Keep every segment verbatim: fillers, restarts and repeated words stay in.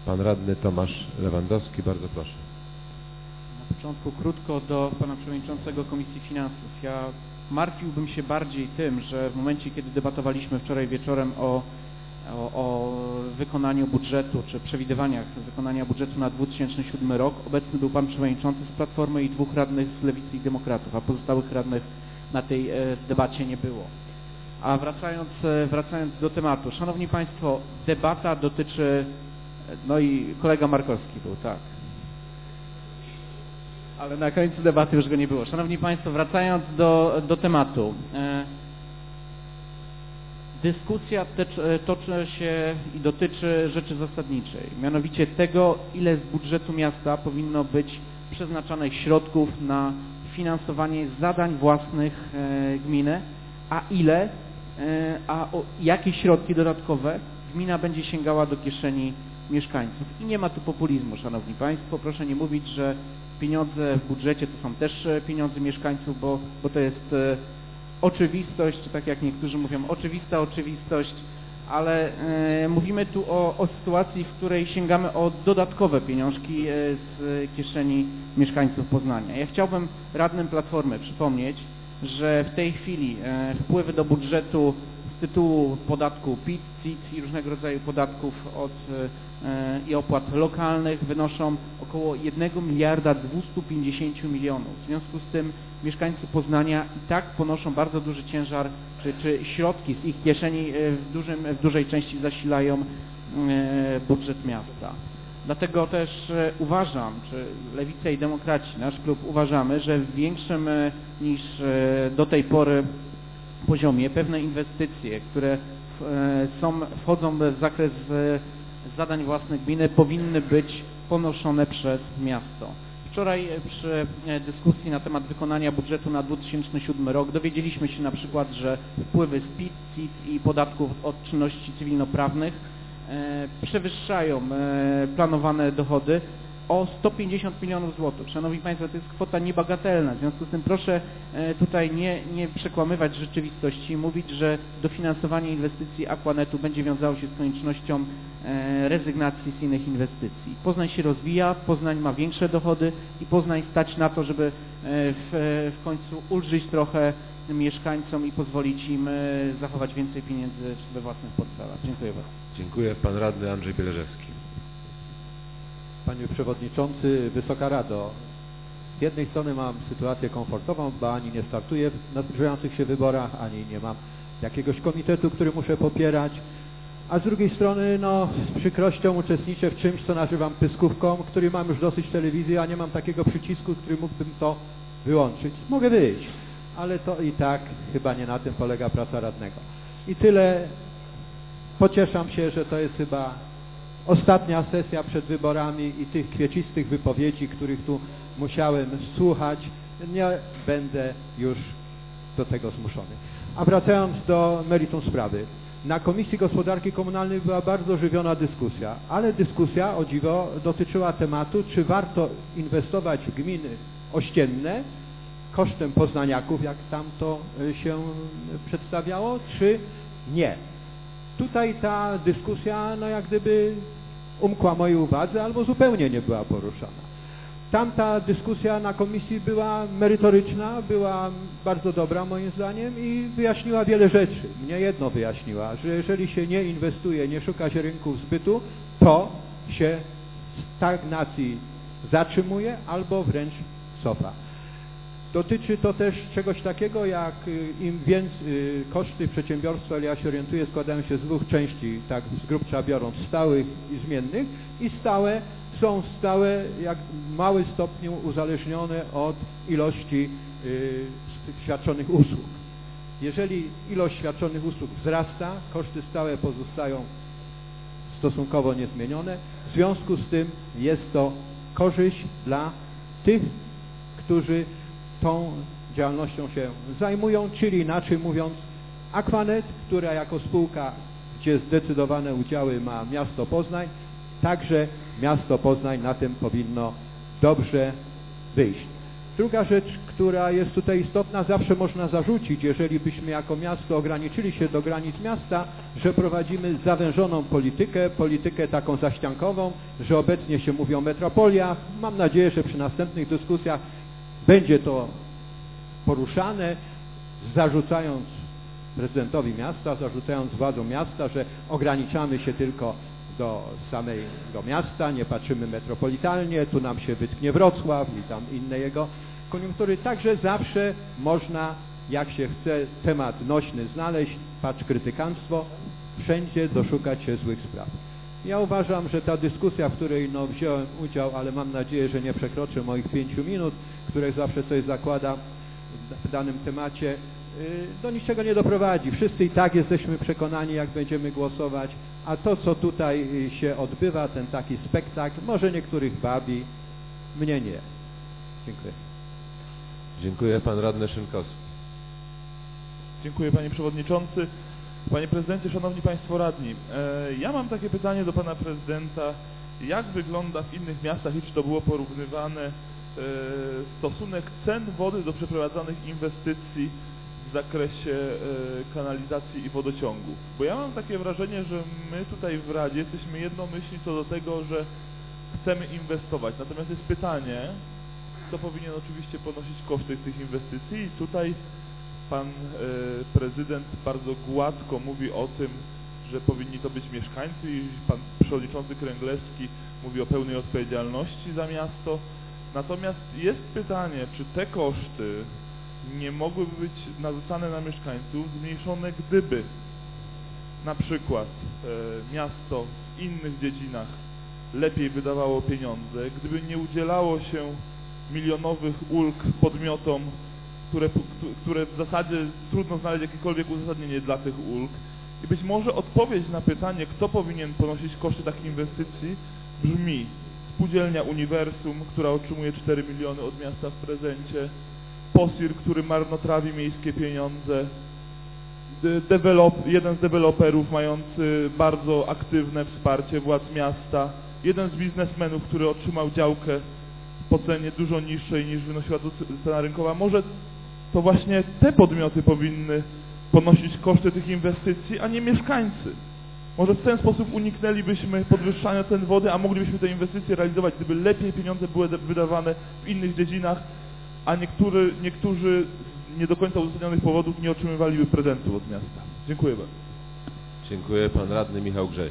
Pan radny Tomasz Lewandowski, bardzo proszę. Na początku krótko do pana przewodniczącego Komisji Finansów. Ja martwiłbym się bardziej tym, że w momencie, kiedy debatowaliśmy wczoraj wieczorem o, o, o wykonaniu budżetu, czy przewidywaniach wykonania budżetu na dwa tysiące siódmy rok, obecny był pan przewodniczący z Platformy i dwóch radnych z Lewicy i Demokratów, a pozostałych radnych na tej e, debacie nie było. A wracając, wracając do tematu, szanowni państwo, debata dotyczy, no i kolega Markowski był, tak, ale na końcu debaty już go nie było. Szanowni państwo, wracając do, do tematu, e, dyskusja tecz, toczy się i dotyczy rzeczy zasadniczej, mianowicie tego, ile z budżetu miasta powinno być przeznaczanych środków na finansowanie zadań własnych e, gminy, a ile a o jakie środki dodatkowe gmina będzie sięgała do kieszeni mieszkańców. I nie ma tu populizmu, szanowni państwo. Proszę nie mówić, że pieniądze w budżecie to są też pieniądze mieszkańców, bo, bo to jest e, oczywistość, tak jak niektórzy mówią, oczywista oczywistość, ale e, mówimy tu o, o sytuacji, w której sięgamy o dodatkowe pieniążki e, z kieszeni mieszkańców Poznania. Ja chciałbym radnym Platformy przypomnieć, że w tej chwili e, wpływy do budżetu z tytułu podatku P I T, C I T i różnego rodzaju podatków od, e, i opłat lokalnych wynoszą około jednego miliarda dwieście pięćdziesiąt milionów. W związku z tym mieszkańcy Poznania i tak ponoszą bardzo duży ciężar, czy, czy środki z ich kieszeni w, dużym, w dużej części zasilają e, budżet miasta. Dlatego też uważam, czy Lewica i Demokraci, nasz klub uważamy, że w większym niż do tej pory poziomie pewne inwestycje, które są, wchodzą w zakres zadań własnych gminy, powinny być ponoszone przez miasto. Wczoraj przy dyskusji na temat wykonania budżetu na dwa tysiące siódmy rok dowiedzieliśmy się na przykład, że wpływy z P I T, C I T i podatków od czynności cywilnoprawnych przewyższają planowane dochody o sto pięćdziesiąt milionów złotych. Szanowni państwo, to jest kwota niebagatelna. W związku z tym proszę tutaj nie, nie przekłamywać rzeczywistości i mówić, że dofinansowanie inwestycji Aquanetu będzie wiązało się z koniecznością rezygnacji z innych inwestycji. Poznań się rozwija, Poznań ma większe dochody i Poznań stać na to, żeby w, w końcu ulżyć trochę mieszkańcom i pozwolić im zachować więcej pieniędzy we własnych portfelach. Dziękuję bardzo. Dziękuję. Pan radny Andrzej Bieleżewski. Panie Przewodniczący, Wysoka Rado, z jednej strony mam sytuację komfortową, bo ani nie startuję w nadbliżających się wyborach, ani nie mam jakiegoś komitetu, który muszę popierać, a z drugiej strony no, z przykrością uczestniczę w czymś, co nazywam pyskówką, który mam już dosyć telewizji, a nie mam takiego przycisku, który mógłbym to wyłączyć. Mogę wyjść, ale to i tak chyba nie na tym polega praca radnego. I tyle. Pocieszam się, że to jest chyba ostatnia sesja przed wyborami i tych kwiecistych wypowiedzi, których tu musiałem słuchać, nie będę już do tego zmuszony. A wracając do meritum sprawy. Na Komisji Gospodarki Komunalnej była bardzo żywiona dyskusja, ale dyskusja, o dziwo, dotyczyła tematu, czy warto inwestować w gminy ościenne kosztem poznaniaków, jak tam to się przedstawiało, czy nie. Tutaj ta dyskusja, no jak gdyby umkła mojej uwadze, albo zupełnie nie była poruszana. Tamta dyskusja na komisji była merytoryczna, była bardzo dobra moim zdaniem i wyjaśniła wiele rzeczy. Mnie jedno wyjaśniła, że jeżeli się nie inwestuje, nie szuka się rynków zbytu, to się stagnacji zatrzymuje albo wręcz cofa. Dotyczy to też czegoś takiego, jak im więcej koszty przedsiębiorstwa, ale ja się orientuję, składają się z dwóch części, tak z grubsza biorąc, stałych i zmiennych, i stałe są stałe jak w małym stopniu uzależnione od ilości y, świadczonych usług. Jeżeli ilość świadczonych usług wzrasta, koszty stałe pozostają stosunkowo niezmienione, w związku z tym jest to korzyść dla tych, którzy tą działalnością się zajmują, czyli inaczej mówiąc Aquanet, która jako spółka, gdzie zdecydowane udziały ma miasto Poznań, także miasto Poznań na tym powinno dobrze wyjść. Druga rzecz, która jest tutaj istotna, zawsze można zarzucić, jeżeli byśmy jako miasto ograniczyli się do granic miasta, że prowadzimy zawężoną politykę, politykę taką zaściankową, że obecnie się mówi o metropoliach. Mam nadzieję, że przy następnych dyskusjach będzie to poruszane, zarzucając prezydentowi miasta, zarzucając władzom miasta, że ograniczamy się tylko do samego miasta, nie patrzymy metropolitalnie, tu nam się wytknie Wrocław i tam inne jego koniunktury. Także zawsze można, jak się chce, temat nośny znaleźć, patrz krytykanstwo, wszędzie doszukać się złych spraw. Ja uważam, że ta dyskusja, w której no, wziąłem udział, ale mam nadzieję, że nie przekroczę moich pięciu minut, które zawsze coś zakłada w danym temacie, do niczego nie doprowadzi. Wszyscy i tak jesteśmy przekonani, jak będziemy głosować, a to, co tutaj się odbywa, ten taki spektakl, może niektórych bawi, mnie nie. Dziękuję. Dziękuję. Pan radny Szynkowski. Dziękuję, panie przewodniczący. Panie prezydencie, szanowni państwo radni, ja mam takie pytanie do pana prezydenta. Jak wygląda w innych miastach i czy to było porównywane stosunek cen wody do przeprowadzanych inwestycji w zakresie kanalizacji i wodociągów? Bo ja mam takie wrażenie, że my tutaj w Radzie jesteśmy jednomyślni co do tego, że chcemy inwestować. Natomiast jest pytanie, kto powinien oczywiście ponosić koszty tych inwestycji i tutaj pan prezydent bardzo gładko mówi o tym, że powinni to być mieszkańcy i pan przewodniczący Kręglewski mówi o pełnej odpowiedzialności za miasto. Natomiast jest pytanie, czy te koszty nie mogłyby być narzucane na mieszkańców, zmniejszone, gdyby na przykład e, miasto w innych dziedzinach lepiej wydawało pieniądze, gdyby nie udzielało się milionowych ulg podmiotom, które, które w zasadzie trudno znaleźć jakiekolwiek uzasadnienie dla tych ulg. I być może odpowiedź na pytanie, kto powinien ponosić koszty takich inwestycji, brzmi: Spółdzielnia Uniwersum, która otrzymuje cztery miliony od miasta w prezencie, POSIR, który marnotrawi miejskie pieniądze, Develop, jeden z deweloperów mający bardzo aktywne wsparcie władz miasta, jeden z biznesmenów, który otrzymał działkę po cenie dużo niższej niż wynosiła to cena rynkowa. Może to właśnie te podmioty powinny ponosić koszty tych inwestycji, a nie mieszkańcy. Może w ten sposób uniknęlibyśmy podwyższania cen wody, a moglibyśmy te inwestycje realizować, gdyby lepiej pieniądze były wydawane w innych dziedzinach, a niektóry, niektórzy z nie do końca uzasadnionych powodów nie otrzymywaliby prezentów od miasta. Dziękuję bardzo. Dziękuję. Pan radny Michał Grześ.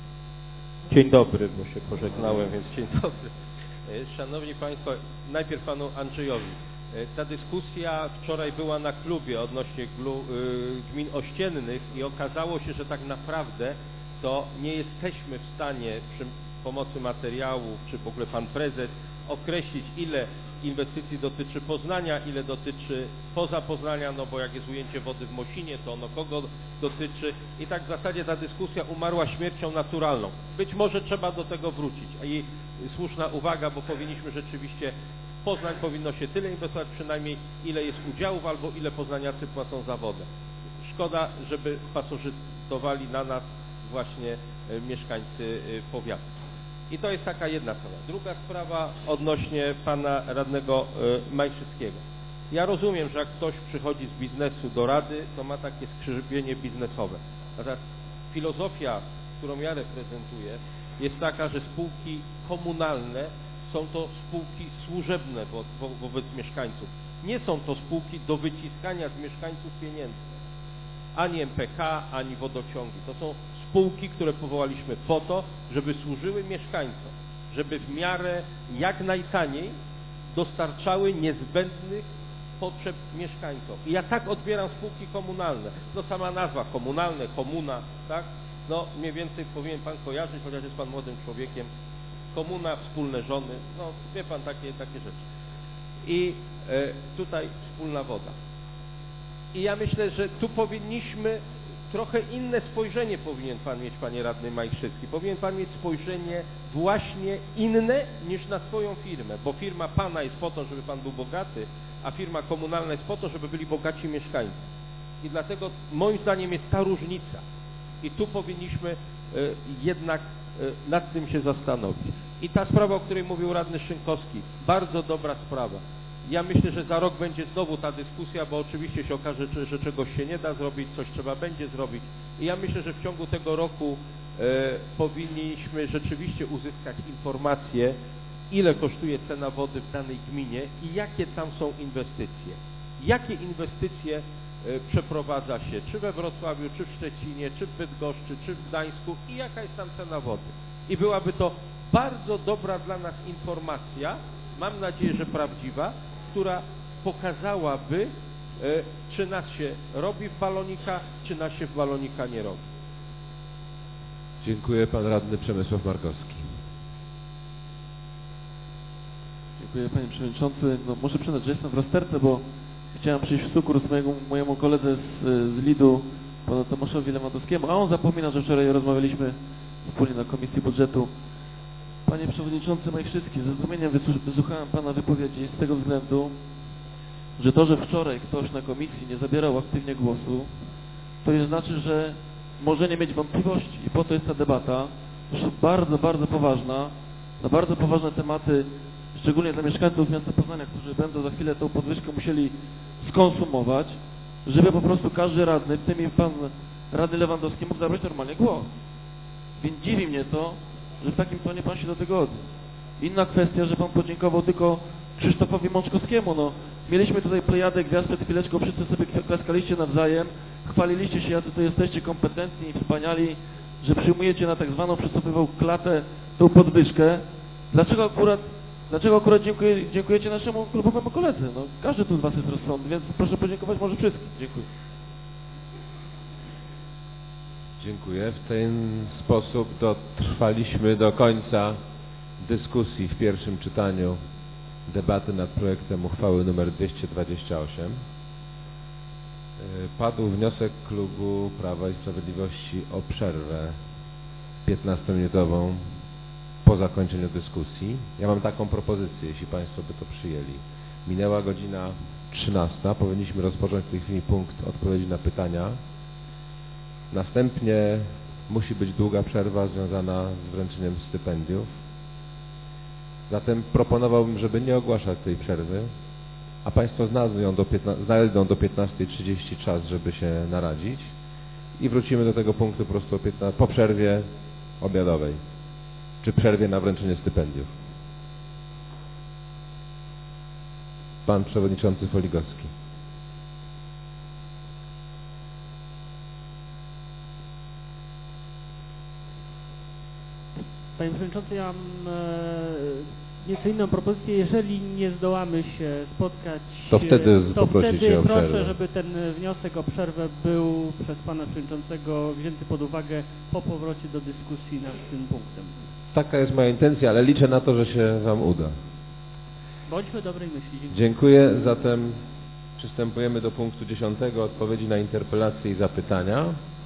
Dzień dobry, bo się pożegnałem, więc dzień dobry. Szanowni Państwo, najpierw Panu Andrzejowi. Ta dyskusja wczoraj była na klubie odnośnie gmin ościennych i okazało się, że tak naprawdę to nie jesteśmy w stanie przy pomocy materiałów, czy w ogóle Pan Prezes, określić, ile inwestycji dotyczy Poznania, ile dotyczy poza Poznania, no bo jak jest ujęcie wody w Mosinie, to ono kogo dotyczy i tak w zasadzie ta dyskusja umarła śmiercią naturalną. Być może trzeba do tego wrócić i słuszna uwaga, bo powinniśmy rzeczywiście w Poznań powinno się tyle inwestować przynajmniej, ile jest udziałów albo ile poznaniacy płacą za wodę. Szkoda, żeby pasożytowali na nas właśnie mieszkańcy powiatu. I to jest taka jedna sprawa. Druga sprawa odnośnie pana radnego Majczyckiego. Ja rozumiem, że jak ktoś przychodzi z biznesu do rady, to ma takie skrzypienie biznesowe. Natomiast filozofia, którą ja reprezentuję, jest taka, że spółki komunalne są to spółki służebne wo wo wobec mieszkańców. Nie są to spółki do wyciskania z mieszkańców pieniędzy. Ani M P K, ani wodociągi. To są spółki, które powołaliśmy po to, żeby służyły mieszkańcom, żeby w miarę jak najtaniej dostarczały niezbędnych potrzeb mieszkańcom. I ja tak odbieram spółki komunalne. No sama nazwa, komunalne, komuna, tak? No mniej więcej powinien Pan kojarzyć, chociaż jest Pan młodym człowiekiem. Komuna, wspólne żony, no wie Pan takie, takie rzeczy. I e, tutaj wspólna woda. I ja myślę, że tu powinniśmy trochę inne spojrzenie powinien Pan mieć, Panie Radny Majczycki. Powinien Pan mieć spojrzenie właśnie inne niż na swoją firmę, bo firma Pana jest po to, żeby Pan był bogaty, a firma komunalna jest po to, żeby byli bogaci mieszkańcy. I dlatego moim zdaniem jest ta różnica. I tu powinniśmy y, jednak y, nad tym się zastanowić. I ta sprawa, o której mówił radny Szynkowski, bardzo dobra sprawa. Ja myślę, że za rok będzie znowu ta dyskusja, bo oczywiście się okaże, że, że czegoś się nie da zrobić, coś trzeba będzie zrobić. I ja myślę, że w ciągu tego roku e, powinniśmy rzeczywiście uzyskać informacje, ile kosztuje cena wody w danej gminie i jakie tam są inwestycje. Jakie inwestycje e, przeprowadza się, czy we Wrocławiu, czy w Szczecinie, czy w Bydgoszczy, czy w Gdańsku i jaka jest tam cena wody. I byłaby to bardzo dobra dla nas informacja, mam nadzieję, że prawdziwa, która pokazałaby, e, czy nas się robi w balonika, czy nas się w balonika nie robi. Dziękuję. Pan radny Przemysław Markowski. Dziękuję panie przewodniczący. No, muszę przyznać, że jestem w rozterce, bo chciałem przyjść w sukurs mojemu, mojemu koledze z, z Lidu, panu Tomaszowi Lewandowskiemu, a on zapomina, że wczoraj rozmawialiśmy wspólnie na Komisji Budżetu. Panie przewodniczący, moi wszystkich, ze zdumieniem wysłuchałem pana wypowiedzi z tego względu, że to, że wczoraj ktoś na komisji nie zabierał aktywnie głosu, to już znaczy, że może nie mieć wątpliwości i po to jest ta debata, zresztą bardzo, bardzo poważna, na bardzo poważne tematy, szczególnie dla mieszkańców miasta Poznania, którzy będą za chwilę tą podwyżkę musieli skonsumować, żeby po prostu każdy radny, w tym i pan radny Lewandowski, mógł zabrać normalnie głos. Więc dziwi mnie to, że w takim tonie pan się do tego odniósł. Inna kwestia, że pan podziękował tylko Krzysztofowi Mączkowskiemu. No, mieliśmy tutaj plejadę gwiazd, przed chwileczką wszyscy sobie klaskaliście nawzajem, chwaliliście się, jacy to jesteście kompetentni i wspaniali, że przyjmujecie na tak zwaną przystępową klatę tą podwyżkę. Dlaczego akurat, dlaczego akurat dziękuję, dziękujecie naszemu klubowemu koledze? No, każdy tu z was jest rozsądny, więc proszę podziękować może wszystkim. Dziękuję. Dziękuję. W ten sposób dotrwaliśmy do końca dyskusji w pierwszym czytaniu debaty nad projektem uchwały nr dwieście dwadzieścia osiem. Padł wniosek klubu Prawa i Sprawiedliwości o przerwę piętnastominutową po zakończeniu dyskusji. Ja mam taką propozycję, jeśli Państwo by to przyjęli. Minęła godzina trzynasta, powinniśmy rozpocząć w tej chwili punkt odpowiedzi na pytania. Następnie musi być długa przerwa związana z wręczeniem stypendiów. Zatem proponowałbym, żeby nie ogłaszać tej przerwy, a Państwo znajdą do, znajdą do piętnastej trzydzieści czas, żeby się naradzić i wrócimy do tego punktu po prostu po przerwie obiadowej, czy przerwie na wręczenie stypendiów. Pan Przewodniczący Foligowski. Panie Przewodniczący, ja mam e, nieco inną propozycję. Jeżeli nie zdołamy się spotkać, to wtedy, to wtedy proszę, przerwę. żeby ten wniosek o przerwę był przez Pana Przewodniczącego wzięty pod uwagę po powrocie do dyskusji nad tym punktem. Taka jest moja intencja, ale liczę na to, że się Wam uda. Bądźmy dobrej myśli. Dziękuję. Dziękuję. Zatem przystępujemy do punktu dziesiątego, odpowiedzi na interpelacje i zapytania.